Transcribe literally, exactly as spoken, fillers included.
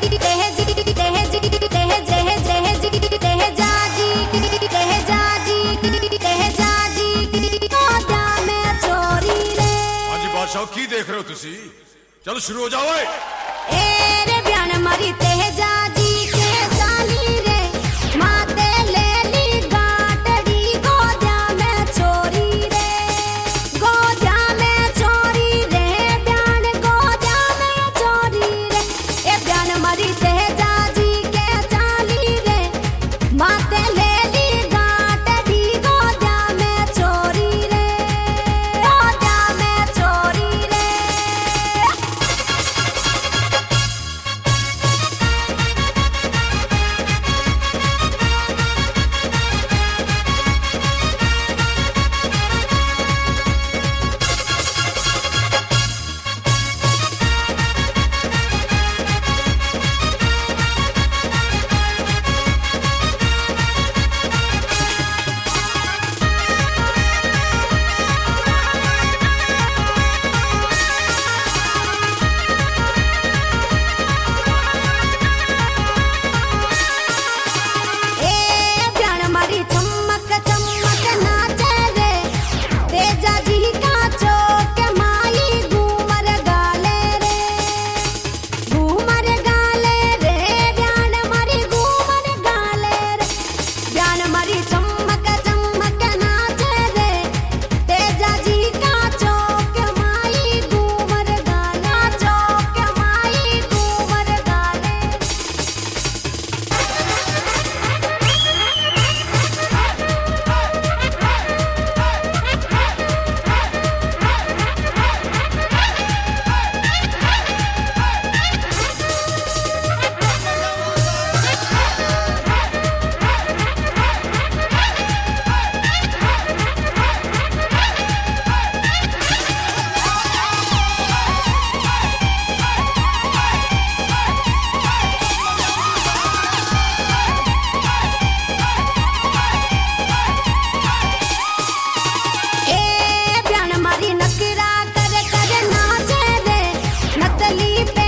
की देख रहे हो तुसी? चलो शुरू हो जाओ। ए रे ब्यान मरी तेजा जी के जाली रे माते ले ली गाटड़ी गोद्या में चोरी रे गोद्या में चोरी रे ब्यान गोद्या में चोरी रे ए ब्यान मरी तेजा जी के जाली रे माते ले ली गाटड़ी गोद्या में चोरी रे गोद्या में चोरी रे। नकरा कर कर नाचे रे नतली पे